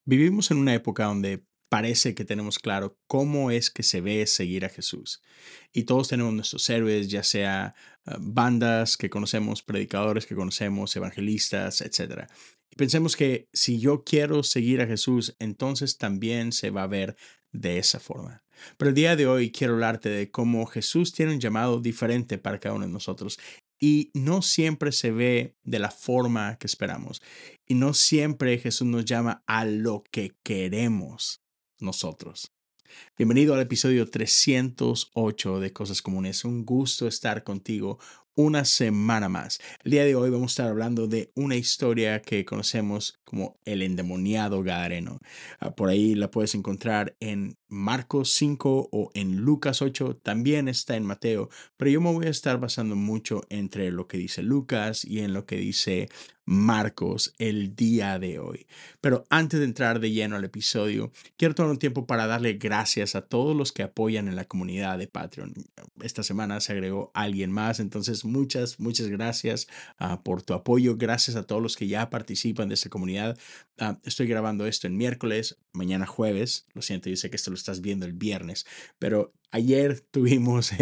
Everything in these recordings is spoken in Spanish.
Vivimos en una época donde parece que tenemos claro cómo es que se ve seguir a Jesús. Y todos tenemos nuestros héroes, ya sea bandas que conocemos, predicadores que conocemos, evangelistas, etcétera. Y pensemos que si yo quiero seguir a Jesús, entonces también se va a ver de esa forma. Pero el día de hoy quiero hablarte de cómo Jesús tiene un llamado diferente para cada uno de nosotros. Y no siempre se ve de la forma que esperamos. Y no siempre Jesús nos llama a lo que queremos nosotros. Bienvenido al episodio 308 de Cosas Comunes. Un gusto estar contigo una semana más. El día de hoy vamos a estar hablando de una historia que conocemos como el endemoniado Gadareno. Por ahí la puedes encontrar en Marcos 5 o en Lucas 8. También está en Mateo, pero yo me voy a estar basando mucho entre lo que dice Lucas y en lo que dice Marcos el día de hoy. Pero antes de entrar de lleno al episodio, quiero tomar un tiempo para darle gracias a todos los que apoyan en la comunidad de Patreon. Esta semana se agregó alguien más, entonces muchas gracias por tu apoyo. Gracias a todos los que ya participan de esta comunidad. Estoy grabando esto en miércoles, mañana jueves. Lo siento, yo sé que esto lo estás viendo el viernes, pero ayer tuvimos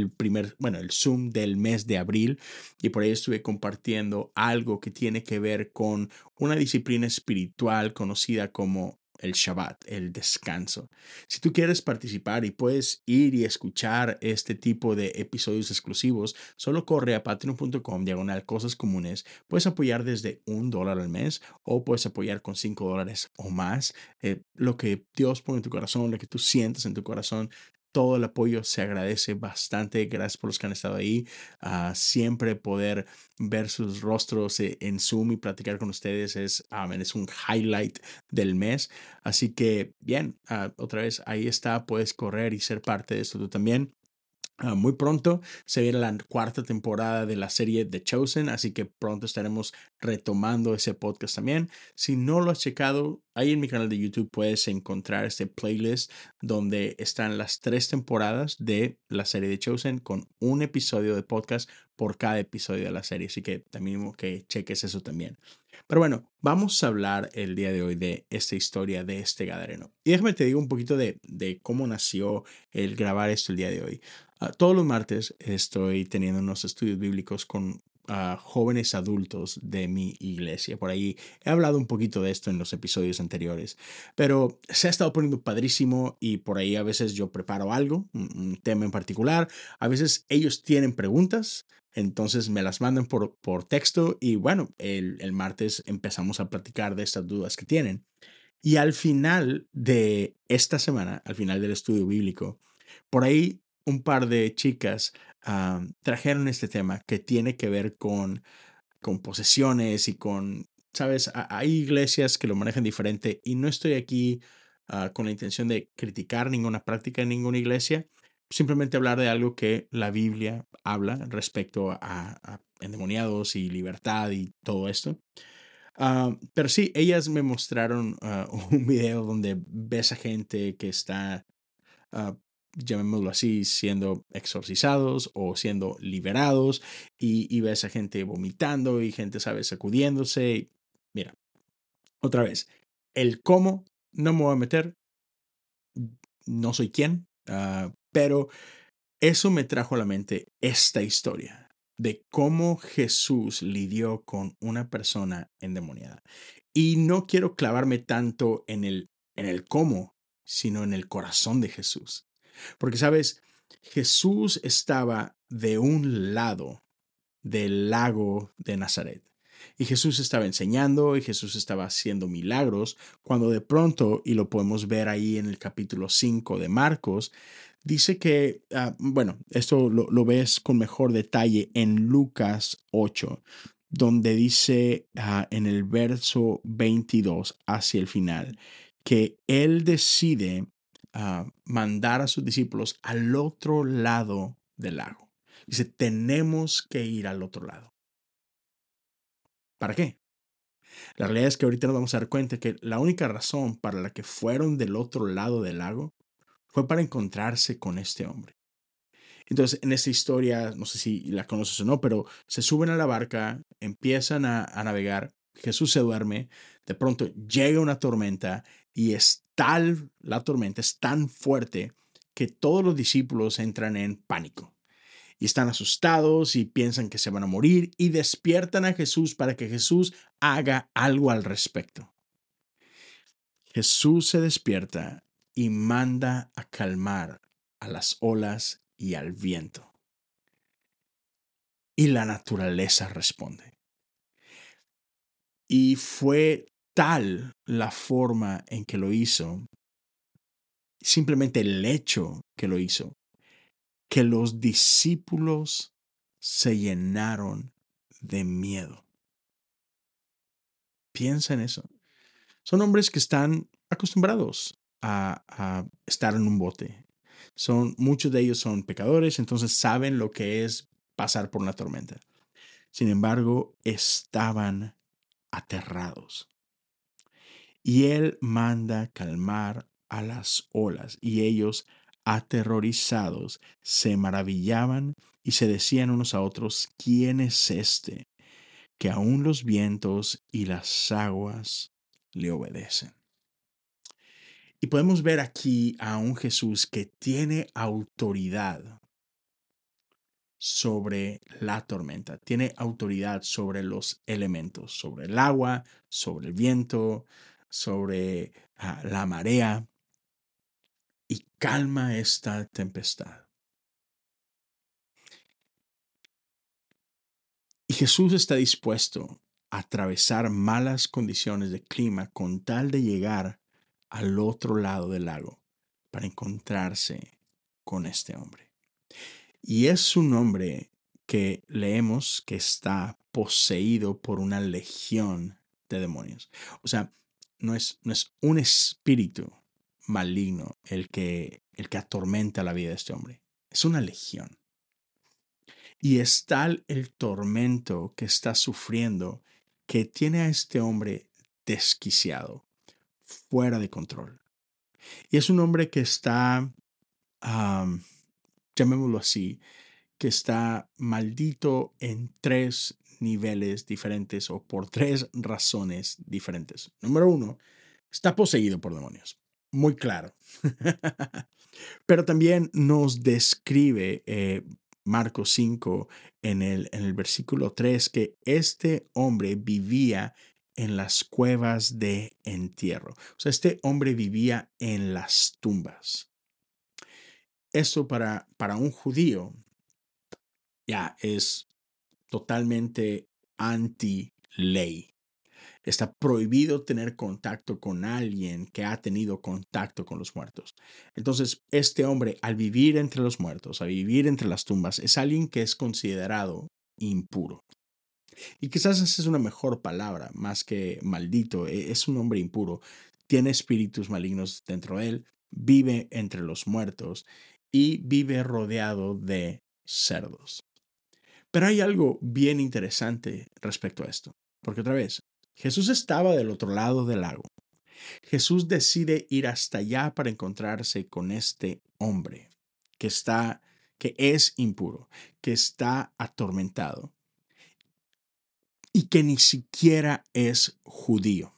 el Zoom del mes de abril y por ahí estuve compartiendo algo que tiene que ver con una disciplina espiritual conocida como el Shabbat, el descanso. Si tú quieres participar y puedes ir y escuchar este tipo de episodios exclusivos, solo corre a patreon.com/cosas comunes. Puedes apoyar desde $1 al mes o puedes apoyar con $5 o más. Lo que Dios pone en tu corazón, lo que tú sientes en tu corazón. Todo el apoyo se agradece bastante. Gracias por los que han estado ahí. Siempre poder ver sus rostros en Zoom y platicar con ustedes es un highlight del mes. Así que bien, otra vez ahí está, puedes correr y ser parte de esto tú también. Muy pronto se viene la cuarta temporada de la serie The Chosen, así que pronto estaremos retomando ese podcast también. Si no lo has checado, ahí en mi canal de YouTube puedes encontrar este playlist donde están las 3 temporadas de la serie The Chosen con un episodio de podcast por cada episodio de la serie, así que también que cheques eso también. Pero bueno, vamos a hablar el día de hoy de esta historia de este gadareno. Y déjame te digo un poquito de cómo nació el grabar esto el día de hoy. Todos los martes estoy teniendo unos estudios bíblicos con jóvenes adultos de mi iglesia. Por ahí he hablado un poquito de esto en los episodios anteriores, pero se ha estado poniendo padrísimo y por ahí a veces yo preparo algo, un tema en particular. A veces ellos tienen preguntas, entonces me las mandan por texto y bueno, el martes empezamos a platicar de estas dudas que tienen. Y al final de esta semana, al final del estudio bíblico, por ahí un par de chicas trajeron este tema que tiene que ver con posesiones y con, sabes, hay iglesias que lo manejan diferente y no estoy aquí con la intención de criticar ninguna práctica en ninguna iglesia, simplemente hablar de algo que la Biblia habla respecto a endemoniados y libertad y todo esto. Pero sí, ellas me mostraron un video donde ves a gente que está, ah, llamémoslo así, siendo exorcizados o siendo liberados y ves a gente vomitando y gente, ¿sabes?, sacudiéndose. Mira, otra vez, el cómo no me voy a meter, no soy quien, pero eso me trajo a la mente esta historia de cómo Jesús lidió con una persona endemoniada. Y no quiero clavarme tanto en el cómo, sino en el corazón de Jesús. Porque, sabes, Jesús estaba de un lado del lago de Nazaret. Y Jesús estaba enseñando y Jesús estaba haciendo milagros, cuando de pronto, y lo podemos ver ahí en el capítulo 5 de Marcos, dice que, bueno, esto lo ves con mejor detalle en Lucas 8, donde dice en el verso 22 hacia el final, que él decide mandar a sus discípulos al otro lado del lago. Dice, tenemos que ir al otro lado. ¿Para qué? La realidad es que ahorita nos vamos a dar cuenta que la única razón para la que fueron del otro lado del lago fue para encontrarse con este hombre. Entonces, en esta historia, no sé si la conoces o no, pero se suben a la barca, empiezan a navegar Jesús se duerme, de pronto llega una tormenta y es tal, la tormenta es tan fuerte que todos los discípulos entran en pánico y están asustados y piensan que se van a morir y despiertan a Jesús para que Jesús haga algo al respecto. Jesús se despierta y manda a calmar a las olas y al viento. Y la naturaleza responde. Y fue tal la forma en que lo hizo, simplemente el hecho que lo hizo, que los discípulos se llenaron de miedo. Piensa en eso. Son hombres que están acostumbrados a estar en un bote. Muchos de ellos son pecadores, entonces saben lo que es pasar por una tormenta. Sin embargo, estaban aterrados. Y él manda calmar a las olas, y ellos, aterrorizados, se maravillaban y se decían unos a otros: ¿quién es este que aún los vientos y las aguas le obedecen? Y podemos ver aquí a un Jesús que tiene autoridad sobre la tormenta, tiene autoridad sobre los elementos, sobre el agua, sobre el viento, sobre la marea, y calma esta tempestad. Y Jesús está dispuesto a atravesar malas condiciones de clima con tal de llegar al otro lado del lago para encontrarse con este hombre. Y es un hombre que leemos que está poseído por una legión de demonios. O sea, no es un espíritu maligno el que atormenta la vida de este hombre. Es una legión. Y es tal el tormento que está sufriendo que tiene a este hombre desquiciado, fuera de control. Y es un hombre que está, llamémoslo así, que está maldito en 3 niveles diferentes o por 3 razones diferentes. Número 1, está poseído por demonios. Muy claro. Pero también nos describe Marcos 5 en el versículo 3 que este hombre vivía en las cuevas de entierro. O sea, este hombre vivía en las tumbas. Eso para un judío ya es totalmente anti-ley. Está prohibido tener contacto con alguien que ha tenido contacto con los muertos. Entonces, este hombre, al vivir entre los muertos, al vivir entre las tumbas, es alguien que es considerado impuro. Y quizás esa es una mejor palabra, más que maldito. Es un hombre impuro. Tiene espíritus malignos dentro de él, vive entre los muertos y vive rodeado de cerdos. Pero hay algo bien interesante respecto a esto, porque otra vez, Jesús estaba del otro lado del lago. Jesús decide ir hasta allá para encontrarse con este hombre que es impuro, que está atormentado y que ni siquiera es judío.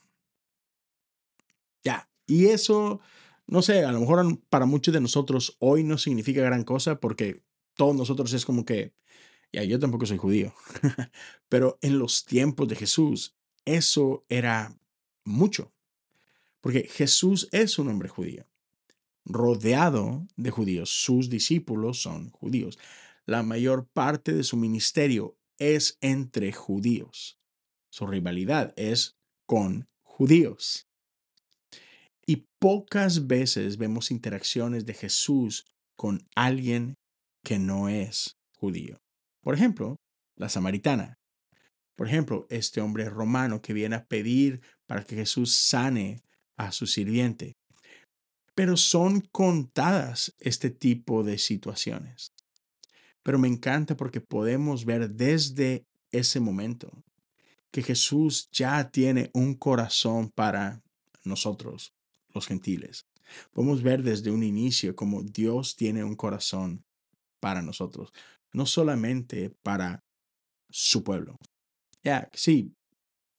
Ya, y eso, no sé, a lo mejor para muchos de nosotros hoy no significa gran cosa porque todos nosotros es como que, ya, yo tampoco soy judío. Pero en los tiempos de Jesús, eso era mucho. Porque Jesús es un hombre judío, rodeado de judíos. Sus discípulos son judíos. La mayor parte de su ministerio es entre judíos. Su rivalidad es con judíos. Y pocas veces vemos interacciones de Jesús con alguien que no es judío. Por ejemplo, la samaritana. Por ejemplo, este hombre romano que viene a pedir para que Jesús sane a su sirviente. Pero son contadas este tipo de situaciones. Pero me encanta porque podemos ver desde ese momento que Jesús ya tiene un corazón para nosotros, los gentiles. Podemos ver desde un inicio cómo Dios tiene un corazón para nosotros, no solamente para su pueblo. Ya, sí,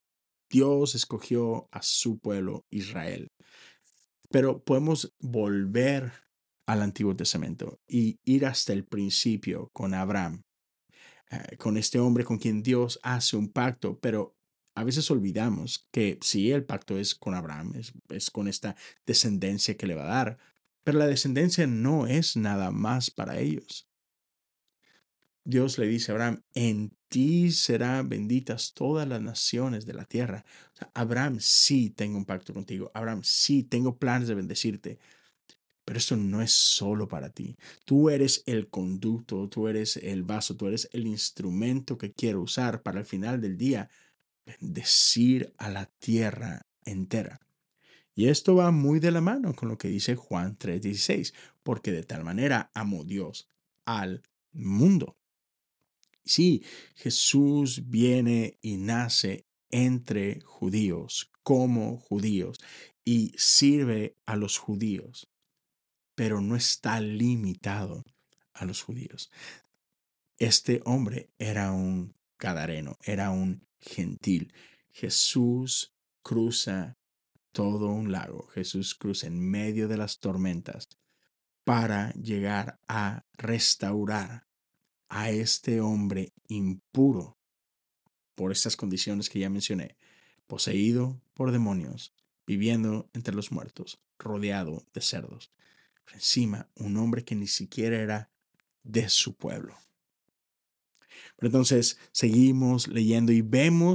Dios escogió a su pueblo Israel. Pero podemos volver al Antiguo Testamento y ir hasta el principio con Abraham, con este hombre con quien Dios hace un pacto, pero a veces olvidamos que sí, el pacto es con Abraham, es con esta descendencia que le va a dar, pero la descendencia no es nada más para ellos. Dios le dice a Abraham, en ti serán benditas todas las naciones de la tierra. O sea, Abraham, sí tengo un pacto contigo. Abraham, sí tengo planes de bendecirte. Pero esto no es solo para ti. Tú eres el conducto, tú eres el vaso, tú eres el instrumento que quiero usar para al final del día bendecir a la tierra entera. Y esto va muy de la mano con lo que dice Juan 3:16, porque de tal manera amó Dios al mundo. Sí, Jesús viene y nace entre judíos, como judíos, y sirve a los judíos, pero no está limitado a los judíos. Este hombre era un gadareno, era un gentil. Jesús cruza todo un lago, Jesús cruza en medio de las tormentas para llegar a restaurar a este hombre impuro por estas condiciones que ya mencioné, poseído por demonios, viviendo entre los muertos, rodeado de cerdos. Encima, un hombre que ni siquiera era de su pueblo. Pero entonces seguimos leyendo y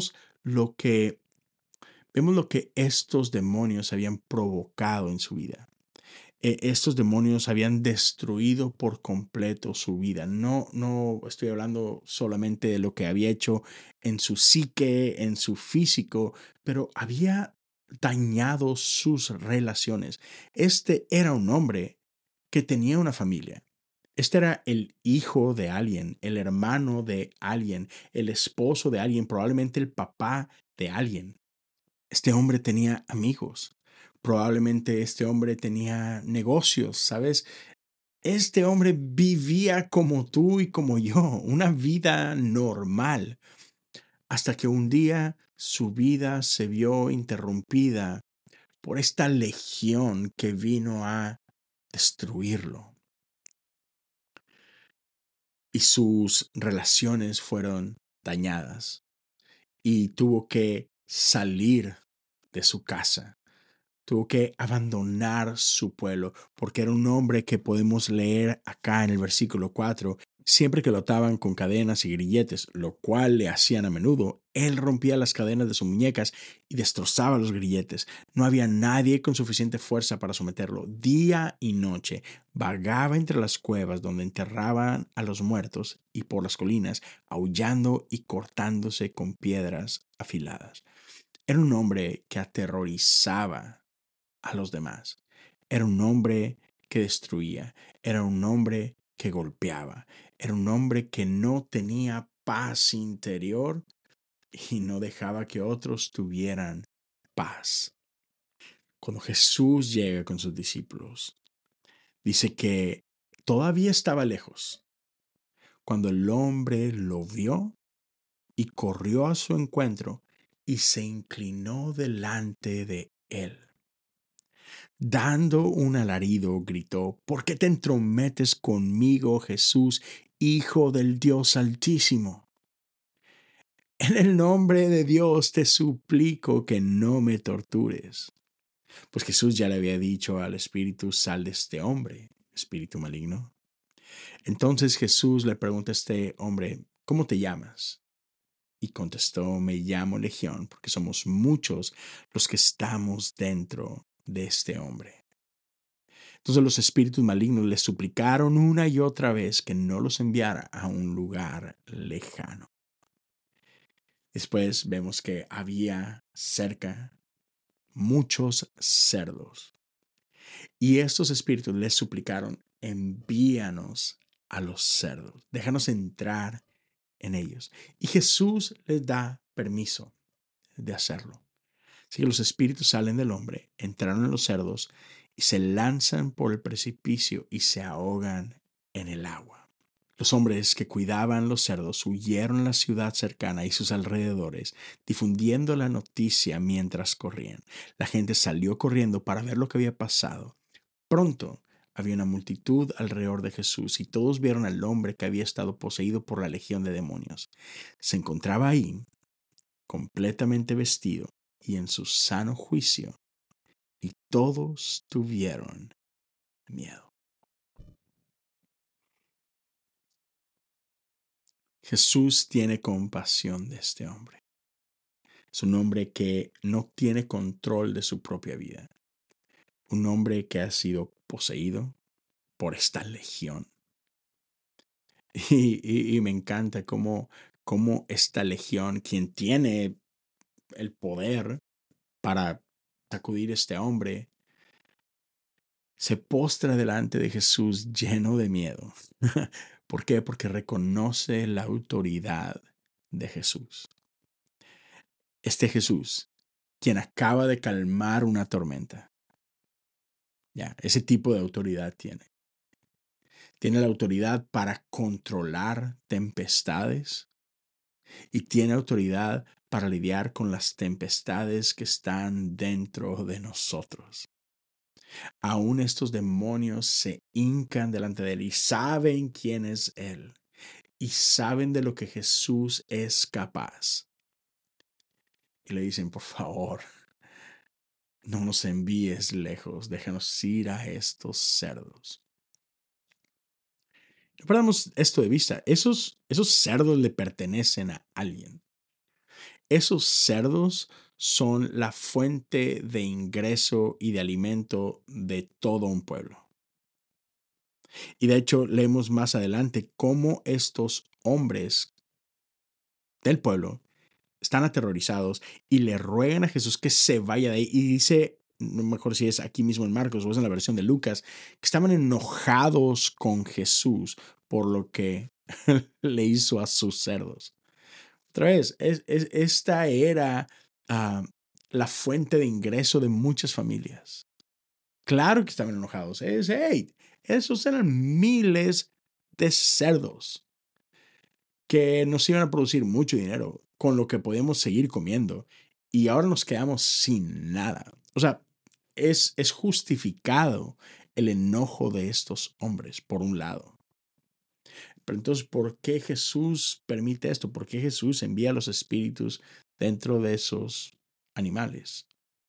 vemos lo que estos demonios habían provocado en su vida. Estos demonios habían destruido por completo su vida. No estoy hablando solamente de lo que había hecho en su psique, en su físico, pero había dañado sus relaciones. Este era un hombre que tenía una familia. Este era el hijo de alguien, el hermano de alguien, el esposo de alguien, probablemente el papá de alguien. Este hombre tenía amigos. Probablemente este hombre tenía negocios, ¿sabes? Este hombre vivía como tú y como yo, una vida normal, hasta que un día su vida se vio interrumpida por esta legión que vino a destruirlo. Y sus relaciones fueron dañadas y tuvo que salir de su casa. Tuvo que abandonar su pueblo, porque era un hombre que podemos leer acá en el versículo 4. Siempre que lo ataban con cadenas y grilletes, lo cual le hacían a menudo, él rompía las cadenas de sus muñecas y destrozaba los grilletes. No había nadie con suficiente fuerza para someterlo. Día y noche vagaba entre las cuevas donde enterraban a los muertos y por las colinas, aullando y cortándose con piedras afiladas. Era un hombre que aterrorizaba a los demás. Era un hombre que destruía, era un hombre que golpeaba, era un hombre que no tenía paz interior y no dejaba que otros tuvieran paz. Cuando Jesús llega con sus discípulos, dice que todavía estaba lejos. Cuando el hombre lo vio y corrió a su encuentro y se inclinó delante de él. Dando un alarido, gritó, ¿por qué te entrometes conmigo, Jesús, Hijo del Dios Altísimo? En el nombre de Dios te suplico que no me tortures. Pues Jesús ya le había dicho al espíritu, sal de este hombre, espíritu maligno. Entonces Jesús le pregunta a este hombre, ¿cómo te llamas? Y contestó, me llamo Legión, porque somos muchos los que estamos dentro de este hombre. Entonces los espíritus malignos le suplicaron una y otra vez que no los enviara a un lugar lejano. Después vemos que había cerca muchos cerdos. Y estos espíritus les suplicaron, envíanos a los cerdos, déjanos entrar en ellos. Y Jesús les da permiso de hacerlo. Así que los espíritus salen del hombre, entraron en los cerdos y se lanzan por el precipicio y se ahogan en el agua. Los hombres que cuidaban los cerdos huyeron a la ciudad cercana y sus alrededores, difundiendo la noticia mientras corrían. La gente salió corriendo para ver lo que había pasado. Pronto había una multitud alrededor de Jesús y todos vieron al hombre que había estado poseído por la legión de demonios. Se encontraba ahí, completamente vestido y en su sano juicio, y todos tuvieron miedo. Jesús tiene compasión de este hombre. Es un hombre que no tiene control de su propia vida. Un hombre que ha sido poseído por esta legión. Y me encanta cómo esta legión, quien tiene el poder para sacudir a este hombre, se postra delante de Jesús lleno de miedo. ¿Por qué? Porque reconoce la autoridad de Jesús. Este Jesús, quien acaba de calmar una tormenta. Ya, ese tipo de autoridad tiene. Tiene la autoridad para controlar tempestades y tiene autoridad para lidiar con las tempestades que están dentro de nosotros. Aún estos demonios se hincan delante de él y saben quién es él y saben de lo que Jesús es capaz. Y le dicen, por favor, no nos envíes lejos, déjanos ir a estos cerdos. No perdamos esto de vista. Esos cerdos le pertenecen a alguien. Esos cerdos son la fuente de ingreso y de alimento de todo un pueblo. Y de hecho, leemos más adelante cómo estos hombres del pueblo están aterrorizados y le ruegan a Jesús que se vaya de ahí. Y dice, no me acuerdo si es aquí mismo en Marcos o es en la versión de Lucas, que estaban enojados con Jesús por lo que le hizo a sus cerdos. Otra vez, esta era ah, la fuente de ingreso de muchas familias. Claro que estaban enojados. Hey, esos eran miles de cerdos que nos iban a producir mucho dinero con lo que podíamos seguir comiendo y ahora nos quedamos sin nada. O sea, es justificado el enojo de estos hombres, por un lado. Pero entonces, ¿por qué Jesús permite esto? ¿Por qué Jesús envía los espíritus dentro de esos animales?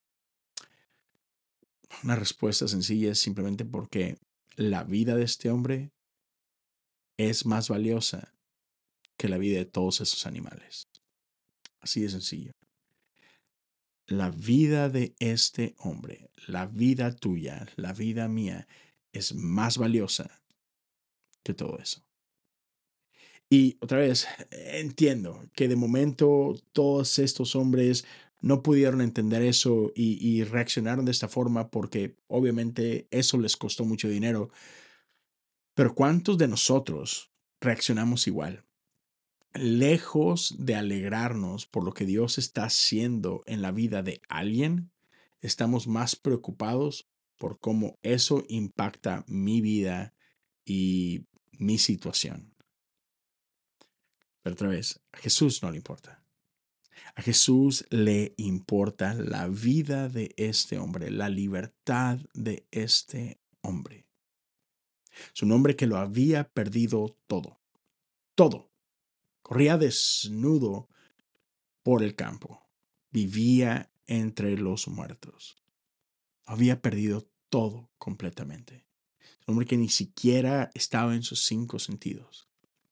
Una respuesta sencilla es simplemente porque la vida de este hombre es más valiosa que la vida de todos esos animales. Así de sencillo. La vida de este hombre, la vida tuya, la vida mía, es más valiosa que todo eso. Y otra vez, entiendo que de momento todos estos hombres no pudieron entender eso y reaccionaron de esta forma porque obviamente eso les costó mucho dinero. Pero ¿cuántos de nosotros reaccionamos igual? Lejos de alegrarnos por lo que Dios está haciendo en la vida de alguien, estamos más preocupados por cómo eso impacta mi vida y mi situación. Pero otra vez, a Jesús no le importa. A Jesús le importa la vida de este hombre, la libertad de este hombre. Es un hombre que lo había perdido todo, todo. Corría desnudo por el campo. Vivía entre los muertos. Había perdido todo completamente. Un hombre que ni siquiera estaba en sus cinco sentidos.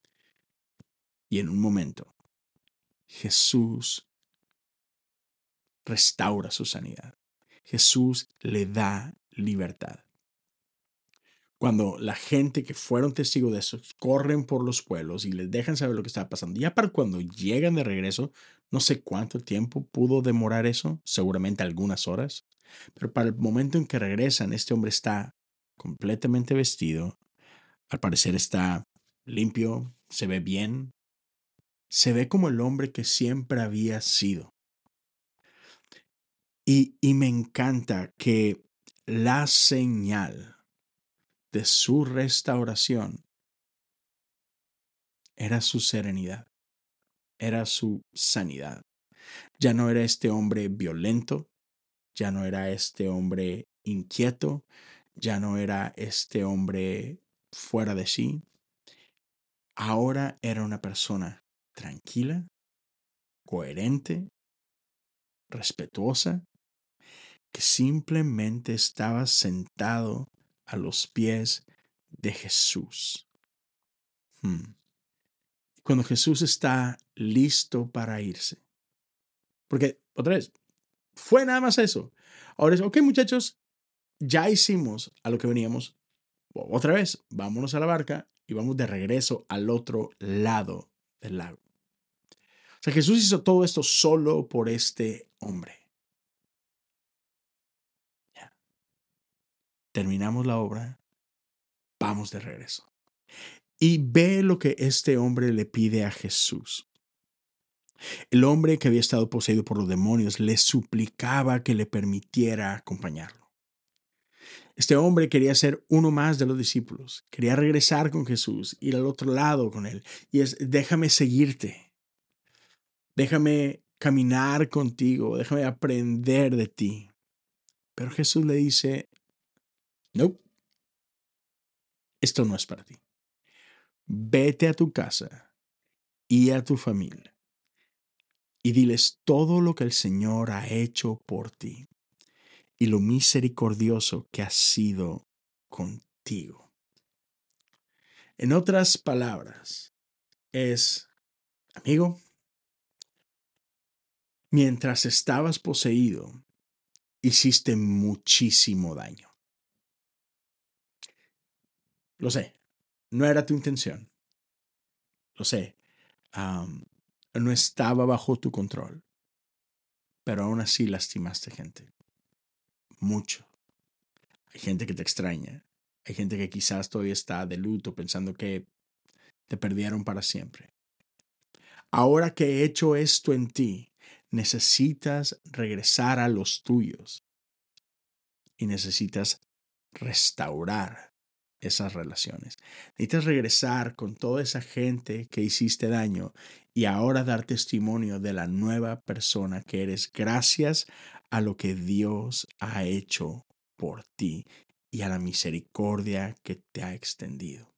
Y en un momento, Jesús restaura su sanidad. Jesús le da libertad. Cuando la gente que fueron testigos de eso corren por los pueblos y les dejan saber lo que está pasando, ya para cuando llegan de regreso, no sé cuánto tiempo pudo demorar eso, seguramente algunas horas, pero para el momento en que regresan, este hombre está completamente vestido, al parecer está limpio, se ve bien, se ve como el hombre que siempre había sido. Y me encanta que la señal de su restauración era su serenidad, era su sanidad. Ya no era este hombre violento, ya no era este hombre inquieto, ya no era este hombre fuera de sí. Ahora era una persona tranquila, coherente, respetuosa, que simplemente estaba sentado a los pies de Jesús. Hmm. Cuando Jesús está listo para irse. Porque, otra vez, fue nada más eso. Ahora es, ok, muchachos, ya hicimos a lo que veníamos. Otra vez, vámonos a la barca y vamos de regreso al otro lado del lago. O sea, Jesús hizo todo esto solo por este hombre. Ya. Terminamos la obra, vamos de regreso. Y ve lo que este hombre le pide a Jesús. El hombre que había estado poseído por los demonios le suplicaba que le permitiera acompañarlo. Este hombre quería ser uno más de los discípulos, quería regresar con Jesús, ir al otro lado con él. Y es, déjame seguirte, déjame caminar contigo, déjame aprender de ti. Pero Jesús le dice, no, esto no es para ti. Vete a tu casa y a tu familia y diles todo lo que el Señor ha hecho por ti y lo misericordioso que ha sido contigo. En otras palabras, es, amigo, mientras estabas poseído, hiciste muchísimo daño. Lo sé, no era tu intención. Lo sé, no estaba bajo tu control, pero aún así lastimaste gente. Mucho. Hay gente que te extraña. Hay gente que quizás todavía está de luto pensando que te perdieron para siempre. Ahora que he hecho esto en ti, necesitas regresar a los tuyos y necesitas restaurar esas relaciones. Necesitas regresar con toda esa gente que hiciste daño y ahora dar testimonio de la nueva persona que eres gracias a lo que Dios ha hecho por ti y a la misericordia que te ha extendido.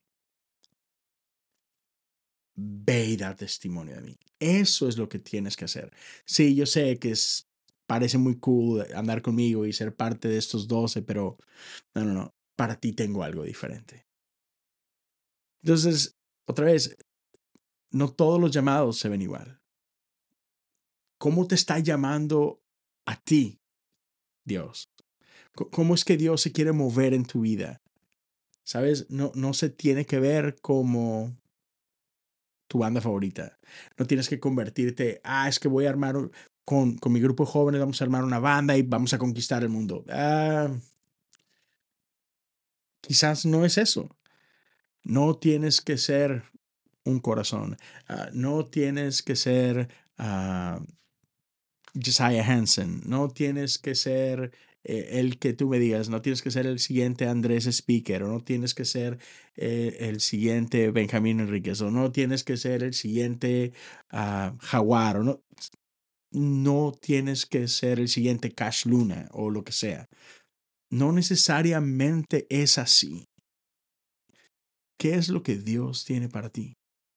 Ve y da testimonio de mí. Eso es lo que tienes que hacer. Sí, yo sé que parece muy cool andar conmigo y ser parte de estos 12, pero no. Para ti tengo algo diferente. Entonces, otra vez, no todos los llamados se ven igual. ¿Cómo te está llamando a ti, Dios? ¿Cómo es que Dios se quiere mover en tu vida? ¿Sabes? No se tiene que ver como tu banda favorita. No tienes que convertirte, es que voy a armar, con mi grupo de jóvenes vamos a armar una banda y vamos a conquistar el mundo. Quizás no es eso. No tienes que ser un corazón. No tienes que ser Josiah Hansen. No tienes que ser el que tú me digas. No tienes que ser el siguiente Andrés Speaker. O no tienes que ser el siguiente Benjamín Enríquez. O no tienes que ser el siguiente Jaguar. O no tienes que ser el siguiente Cash Luna o lo que sea. No necesariamente es así. ¿Qué es lo que Dios tiene para ti?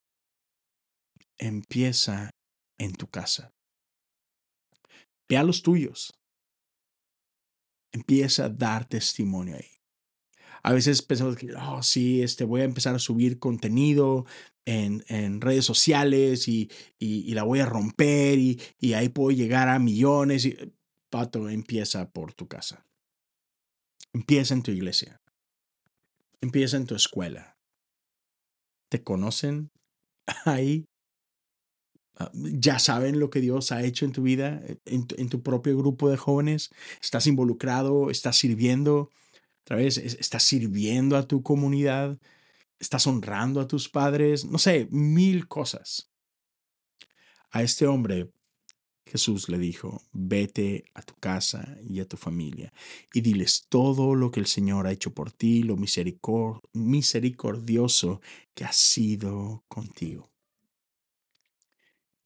Empieza en tu casa. Ve a los tuyos. Empieza a dar testimonio ahí. A veces pensamos que, sí, voy a empezar a subir contenido en redes sociales y la voy a romper y ahí puedo llegar a millones. Pato, empieza por tu casa. Empieza en tu iglesia. Empieza en tu escuela. ¿Te conocen ahí? ¿Ya saben lo que Dios ha hecho en tu vida, en tu propio grupo de jóvenes? ¿Estás involucrado? ¿Estás sirviendo? Otra vez, ¿estás sirviendo a tu comunidad? ¿Estás honrando a tus padres? No sé, mil cosas. A este hombre Jesús le dijo, vete a tu casa y a tu familia y diles todo lo que el Señor ha hecho por ti, lo misericordioso que ha sido contigo.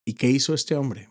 ¿Y qué hizo este hombre?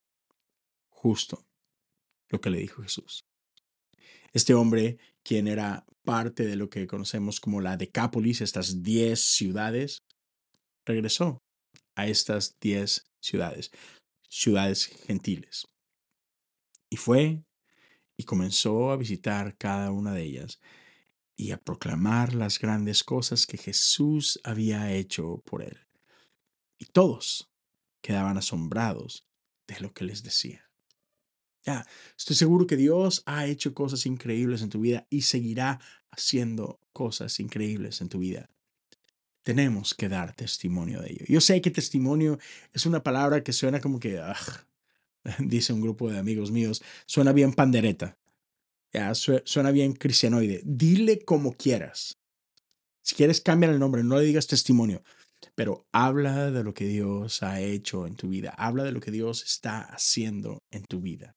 Justo lo que le dijo Jesús. Este hombre, quien era parte de lo que conocemos como la Decápolis, estas 10 ciudades, regresó a estas 10 ciudades, ciudades gentiles. Y fue y comenzó a visitar cada una de ellas y a proclamar las grandes cosas que Jesús había hecho por él. Y todos quedaban asombrados de lo que les decía. Ya, estoy seguro que Dios ha hecho cosas increíbles en tu vida y seguirá haciendo cosas increíbles en tu vida. Tenemos que dar testimonio de ello. Yo sé que testimonio es una palabra que suena como que, dice un grupo de amigos míos, suena bien pandereta, ya, suena bien cristianoide. Dile como quieras. Si quieres, cambia el nombre, no le digas testimonio, pero habla de lo que Dios ha hecho en tu vida. Habla de lo que Dios está haciendo en tu vida.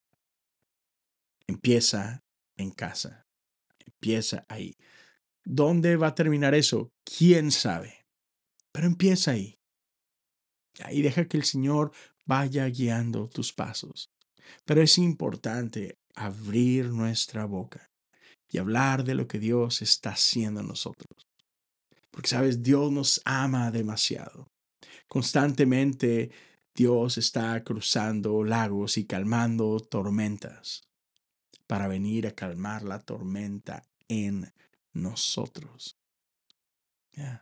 Empieza en casa. Empieza ahí. ¿Dónde va a terminar eso? ¿Quién sabe? Pero empieza ahí. Ahí deja que el Señor vaya guiando tus pasos. Pero es importante abrir nuestra boca y hablar de lo que Dios está haciendo en nosotros. Porque, sabes, Dios nos ama demasiado. Constantemente Dios está cruzando lagos y calmando tormentas para venir a calmar la tormenta en nosotros. Yeah.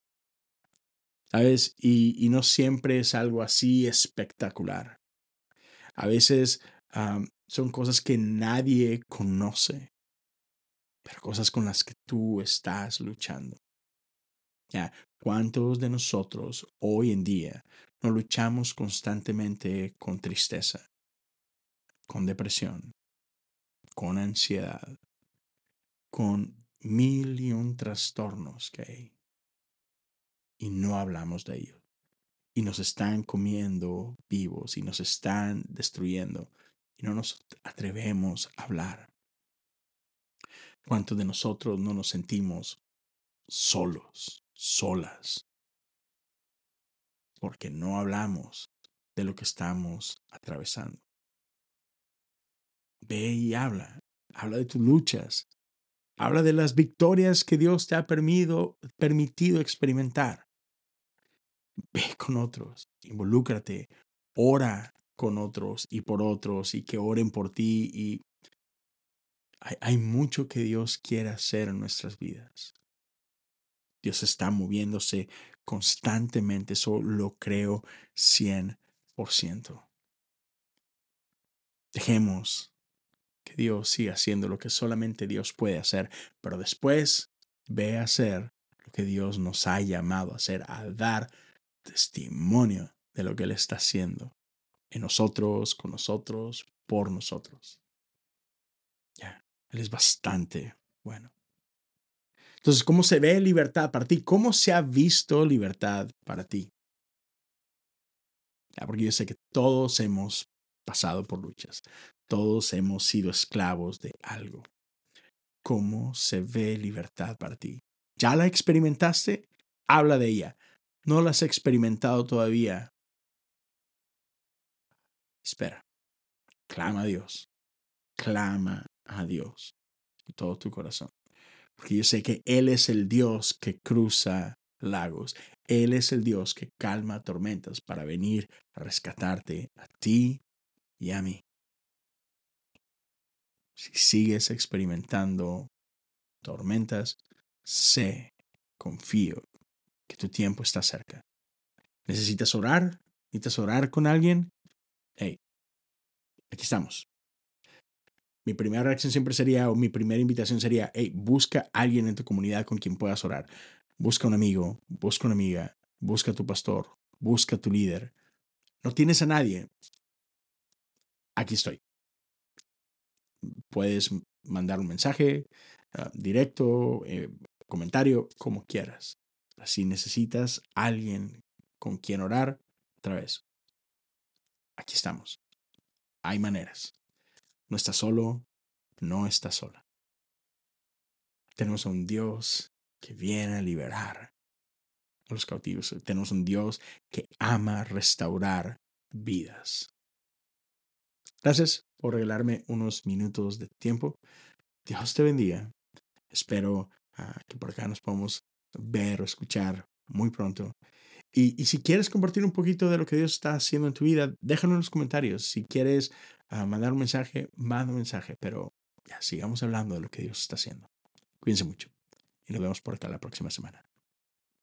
¿Sabes? Y no siempre es algo así espectacular. A veces son cosas que nadie conoce, pero cosas con las que tú estás luchando. Ya, ¿cuántos de nosotros hoy en día no luchamos constantemente con tristeza, con depresión, con ansiedad, con mil y un trastornos que hay y no hablamos de ellos? Y nos están comiendo vivos y nos están destruyendo y no nos atrevemos a hablar. ¿Cuántos de nosotros no nos sentimos solos, solas, porque no hablamos de lo que estamos atravesando? Ve y habla, habla de tus luchas, habla de las victorias que Dios te ha permitido experimentar. Ve con otros, involúcrate, ora con otros y por otros y que oren por ti. Y hay mucho que Dios quiere hacer en nuestras vidas. Dios está moviéndose constantemente, eso lo creo 100%. Dejemos que Dios siga haciendo lo que solamente Dios puede hacer, pero después ve a hacer lo que Dios nos ha llamado a hacer, a dar testimonio de lo que Él está haciendo en nosotros, con nosotros, por nosotros. Ya, Él es bastante bueno. Entonces, ¿cómo se ve libertad para ti? ¿Cómo se ha visto libertad para ti? Ya, porque yo sé que todos hemos pasado por luchas, todos hemos sido esclavos de algo. ¿Cómo se ve libertad para ti? ¿Ya la experimentaste? Habla de ella. ¿No la has experimentado todavía? Espera, clama a Dios, clama a Dios con todo tu corazón. Porque yo sé que Él es el Dios que cruza lagos. Él es el Dios que calma tormentas para venir a rescatarte a ti y a mí. Si sigues experimentando tormentas, sé, confío que tu tiempo está cerca. ¿Necesitas orar? ¿Necesitas orar con alguien? Hey, aquí estamos. Mi primera reacción siempre sería, o mi primera invitación sería, hey, busca a alguien en tu comunidad con quien puedas orar. Busca un amigo, busca una amiga, busca a tu pastor, busca a tu líder. No tienes a nadie. Aquí estoy. Puedes mandar un mensaje directo, comentario, como quieras. Si necesitas a alguien con quien orar, otra vez, aquí estamos. Hay maneras. No estás solo, no estás sola. Tenemos a un Dios que viene a liberar a los cautivos. Tenemos un Dios que ama restaurar vidas. Gracias por regalarme unos minutos de tiempo. Dios te bendiga. Espero que por acá nos podamos ver o escuchar muy pronto. Y si quieres compartir un poquito de lo que Dios está haciendo en tu vida, déjalo en los comentarios. Si quieres mandar un mensaje, manda un mensaje. Pero ya sigamos hablando de lo que Dios está haciendo. Cuídense mucho y nos vemos por acá la próxima semana.